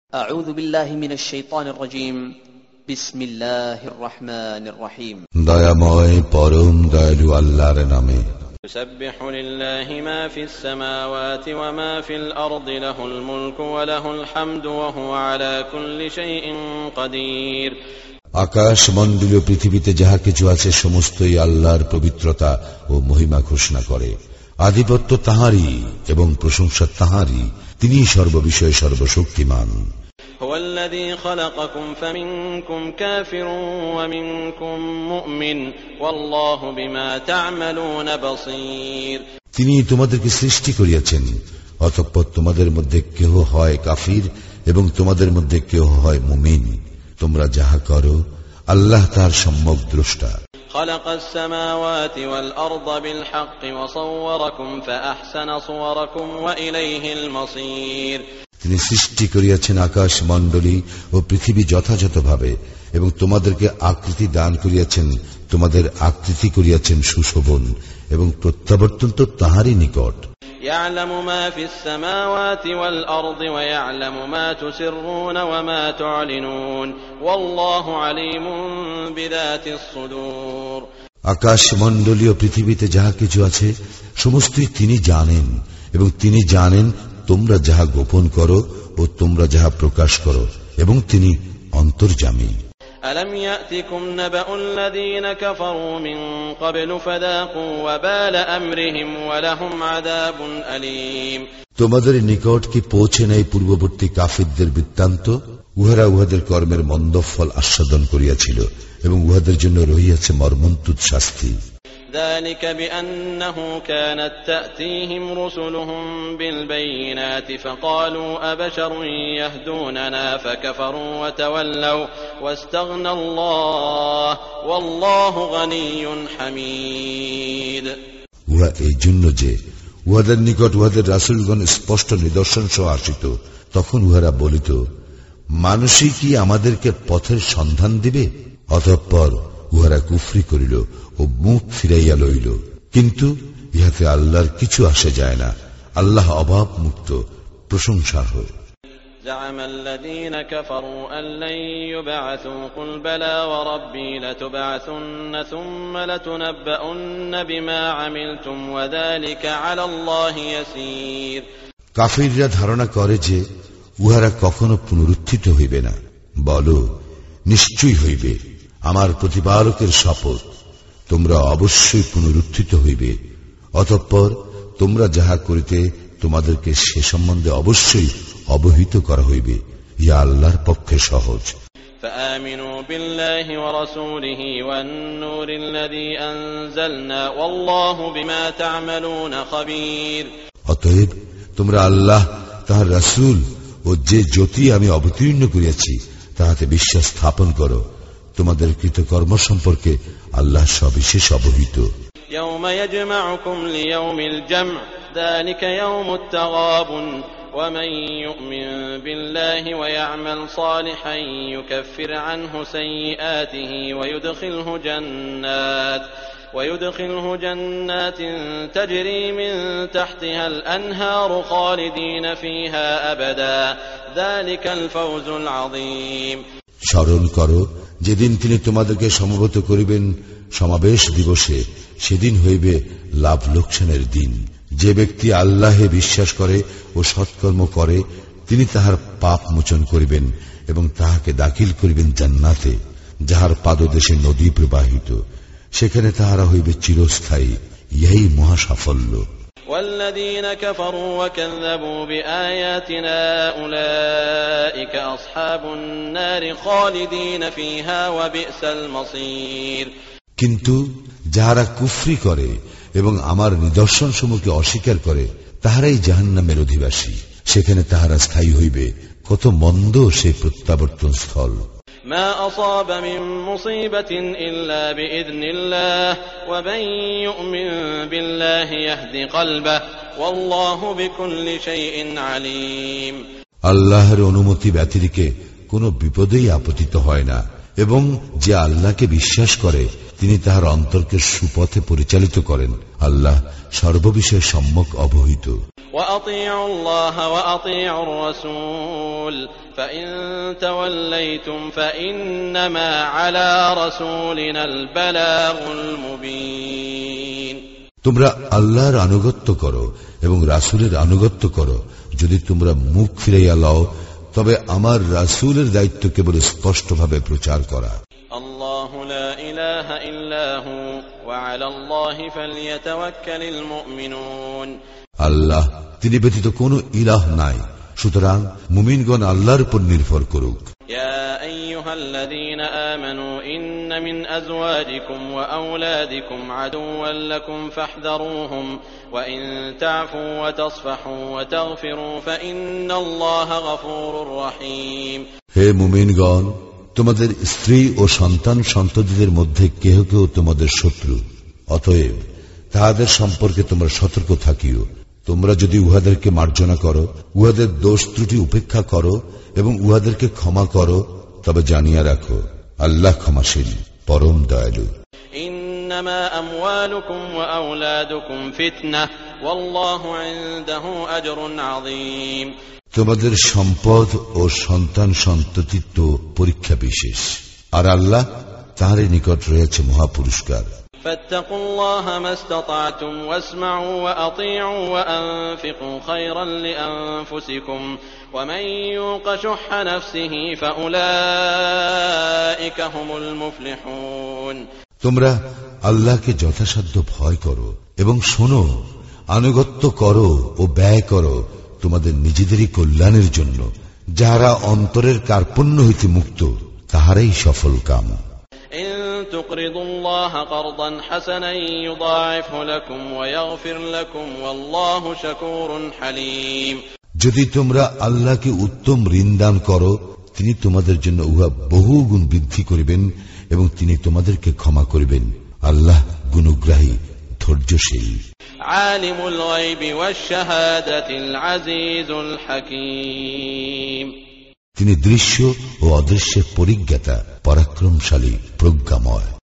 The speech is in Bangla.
أعوذ بالله من الشيطان الرجيم بسم الله الرحمن الرحيم দয়াময় পরম দয়ালু আল্লাহর নামে يسبح لله ما في السماوات وما في الأرض له الملك وله الحمد وهو على كل شيء قدير আকাশ মণ্ডলীয় পৃথিবীতে যাহা কিছু আছে সমস্তই আল্লাহর পবিত্রতা ও মহিমা ঘোষণা করে। আধিপত্য তাঁহারই এবং প্রশংসা তাঁহারই, তিনি সর্ববিষয়ে সর্বশক্তিমান। هو الذي خلقكم فمنكم كافر ومنكم مؤمن والله بما تعملون بصير তিনি তোমাদেরকে সৃষ্টি করিয়াছেন, অতঃপর তোমাদের মধ্যে কেহ হয় কাফির এবং তোমাদের মধ্যে কেহ হয় মুমিন। তোমরা যাহা করো আল্লাহ তার সম্যক দ্রষ্টা। خلق السماوات والأرض بالحق وصوركم فأحسن صوركم وإليه المصير তিনি সৃষ্টি করিয়াছেন আকাশ মণ্ডলী ও পৃথিবী যথাযথভাবে এবং তোমাদেরকে আকৃতি দান করিয়াছেন, তোমাদের আকৃতি করিয়াছেন সুশোভন এবং প্রত্যাবর্তন তো তাহারই নিকট। يعلم ما في السماوات والأرض ويعلم ما تسرون وما تعلنون والله عليم بذات الصدور আকাশ মণ্ডলীয় পৃথিবীতে যাহা কিছু আছে সমস্তই তিনি জানেন এবং তিনি জানেন তোমরা যাহা গোপন করো ও তোমরা যাহা প্রকাশ করো, এবং তিনি অন্তর্যামী। ألم يأتكم نبأ الذين كفروا من قبل فذاقوا وبال أمرهم ولهم عذاب أليم তোমাদের নিকট কি পৌঁছে নাই পূর্ববর্তী কাফিরদের বৃত্তান্ত? উহারা উহাদের কর্মের মন্দ ফল আস্বাদন করিয়াছিল এবং উহাদের জন্য রহিয়াছে মর্মন্তুদ শাস্তি। ذلك بأنه كانت تأتيهم رسلهم بالبينات فقالوا أبشر يهدوننا فكفروا وتولوا واستغنى الله والله غني حميد উহা এই জন্য যে উহাদের নিকট উহাদের রাসূলগণ স্পষ্ট নিদর্শন সহ আসিত, তখন উহারা বলিত, মানুষই কি আমাদেরকে পথের সন্ধান দিবে? অতঃপর উহারা কুফরি করিল ও মুখ ফিরাইয়া লইল, কিন্তু ইহাতে আল্লাহর কিছু আসে যায় না। আল্লাহ অভাব মুক্ত, প্রশংসার্হ। زعم الذين كفروا أن لن يبعثوا قل بلى وربي لتبعثن ثم لتنبؤن بما عملتم وذلك على الله يسير কাফিররা ধারণা করে যে উহারা কখনো পুনরুত্থিত হইবে না। বলো, নিশ্চয়ই হইবে। আমার প্রতিপালকের শপথ, তোমরা অবশ্যই পুনরুত্থিত হইবে। অতঃপর তোমরা যাহা করিতে তোমাদেরকে সে সম্বন্ধে অবশ্যই অবহিত করা হইবে। ইয়া আল্লাহর পক্ষে সহজ। فآمنوا بالله ورسوله والنور الذي أنزلنا والله بما تعملون خبير অতএব তোমরা আল্লাহ, তাহার রাসূল ও যে জ্যোতি আমি অবতীর্ণ করিয়াছি তাহাতে বিশ্বাস স্থাপন করো। তোমাদের কৃতকর্ম সম্পর্কে আল্লাহ সবিশেষ অবহিত। يوم يجمعكم ليوم الجمع ذلك يوم التغابن ومن يؤمن بالله ويعمل صالحا يكفر عنه سيئاته ويدخله جنات تجري من تحتها الأنهار خالدين فيها أبدا ذلك الفوز العظيم স্মরণ করো যেদিন তিনি তোমাদেরকে সমবেত করিবেন সমাবেশ দিবসে, সেদিন হইবে লাভ লোকসানের দিন। যে ব্যক্তি আল্লাহে বিশ্বাস করে ও সৎকর্ম করে তিনি তাহার পাপ মোচন করিবেন এবং তাহাকে দাখিল করিবেন জান্নাতে, যাহার পাদদেশে নদী প্রবাহিত, সেখানে তাহারা হইবে চিরস্থায়ী। ইহাই মহা সাফল্য। والذين كفروا وكذبوا بآياتنا أولئك أصحاب النار خالدين فيها وبئس المصير কিন্তু যাহারা কুফরি করে এবং আমার নিদর্শন সমূহকে অস্বীকার করে তাহারাই জাহান্নামের অধিবাসী, সেখানে তাহারা স্থায়ী হইবে। কত মন্দ সে প্রত্যাবর্তন স্থল। ما أصاب من مصيبة إلا بإذن الله ومن يؤمن بالله يهد قلبه والله بكل شيء عليم আল্লাহর অনুমতি ব্যতিরেকে কোনো বিপদেই আপতিত হয় না, এবং যে আল্লাহকে বিশ্বাস করে তিনি তাহার অন্তরকে সুপথে পরিচালিত করেন। আল্লাহ সর্ববিষয়ে সম্যক অবহিত। وأطيعوا الله وأطيعوا الرسول فإن توليتم فإنما على رسولنا البلاغ المبين। তোমরা আল্লাহর আনুগত্য করো এবং রাসূলের আনুগত্য করো। যদি তোমরা মুখ ফিরাইয়া লও তবে আমার রাসূলের দায়িত্ব কেবল স্পষ্টভাবে প্রচার করা। আল্লাহু লা ইলাহা ইল্লা হু ওয়া আলাল্লাহি ফালইয়াতাওয়াক্কালিল মুমিনুন। আল্লাহ, তিনি ব্যতীত কোনো ইলাহ নাই, সুতরাং মুমিনগণ আল্লাহর উপর নির্ভর করুক। ইয়া আইয়ুহাল্লাযীনা আমানু ইন্না মিন আজওয়াজিকুম ওয়া আওলাদিকুম আদুওয়ান লাকুম ফাহযারুহুম ওয়া ইন তা'ফু ওয়া তাসফাহু ওয়া তাগফিরু ফাইন্নাল্লাহা গফুরুর রহিম। হে মুমিনগণ, তোমাদের স্ত্রী ও সন্তান সন্ততিদের মধ্যে কেহ কেউ তোমাদের শত্রু, অতএব তাহাদের সম্পর্কে তোমরা সতর্ক থাকিও। তোমরা যদি উহাদেরকে মার্জনা করো, উহাদের দোষ ত্রুটি উপেক্ষা করো এবং উহাদেরকে ক্ষমা করো, তবে জানিয়া রাখো আল্লাহ ক্ষমাশীল, পরম দয়ালু। ইন্নামা আমওয়ালুকুম ওয়া আওলাদুকুম ফিতনাহ ওয়াল্লাহু ইনদাহু আজরুন আযীম। তোমাদের সম্পদ ও সন্তান সন্ততি তো পরীক্ষা বিশেষ, আর আল্লাহ তাহার নিকট রয়েছে মহাপুরস্কার। فاتقوا الله ما استطعتم واسمعوا وأطيعوا وأنفقوا خيرا لأنفسكم ومن يوق شح نفسه فأولئك هم المفلحون। তোমরা আল্লাহকে যথাসাধ্য ভয় করো এবং শোনো, আনুগত্য করো ও ব্যয় করো তোমাদের নিজেদেরই কল্যাণের জন্য। যাহারা অন্তরের কার্পণ্য হইতে মুক্ত, তাহারাই সফল কাম। تقرضوا الله قرضا حسنا يضاعفه لكم ويغفر لكم والله شكور حليم। যদি তোমরা আল্লাহকে উত্তম ঋণ দান করো, তিনি তোমাদের জন্য উহা বহুগুণ বৃদ্ধি করিবেন এবং তিনি তোমাদেরকে ক্ষমা করিবেন। আল্লাহ গুণগ্রাহী, ধৈর্যশীল। আলিমুল গায়বি ওয়াশ শাহাদাতিল আজিজুল হাকীম। তিনি দৃশ্য ও অদৃশ্যের পরিজ্ঞাতা, পরাক্রমশালী, প্রজ্ঞাময়।